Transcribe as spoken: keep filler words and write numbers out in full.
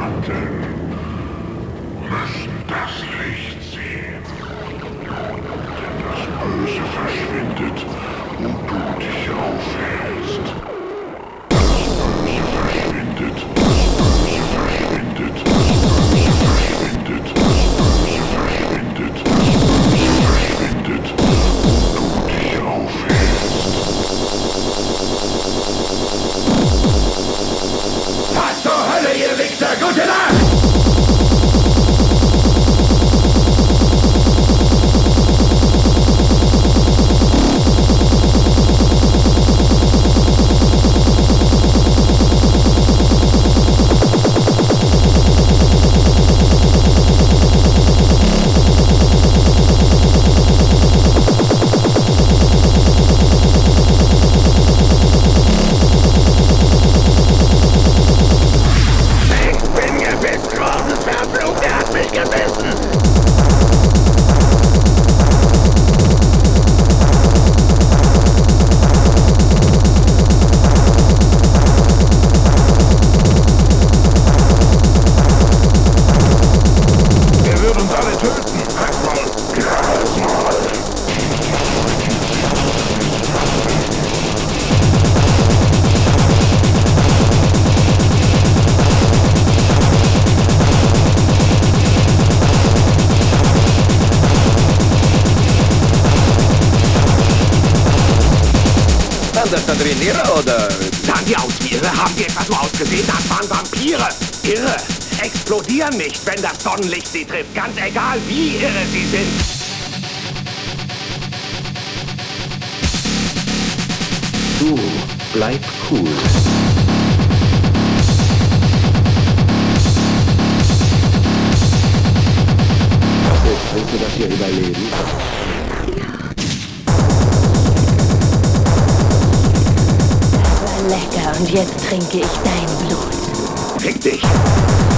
Schatten müssen das Licht sehen. Denn das Böse verschwindet, wo du dich aufhältst. Das Böse verschwindet, das Böse verschwindet, das Böse verschwindet, das Böse verschwindet, das Böse verschwindet, wo du dich aufhältst. Was zur Hölle, ihr Wichser! Gute Nacht! Das da drin Irre, oder? Sahen die aus wie Irre? Haben die etwa so ausgesehen? Das waren Vampire! Irre! Explodieren nicht, wenn das Sonnenlicht sie trifft. Ganz egal, wie irre sie sind. Du, bleib cool. Willst du das hier überleben? Lecker, und jetzt trinke ich dein Blut. Fick dich!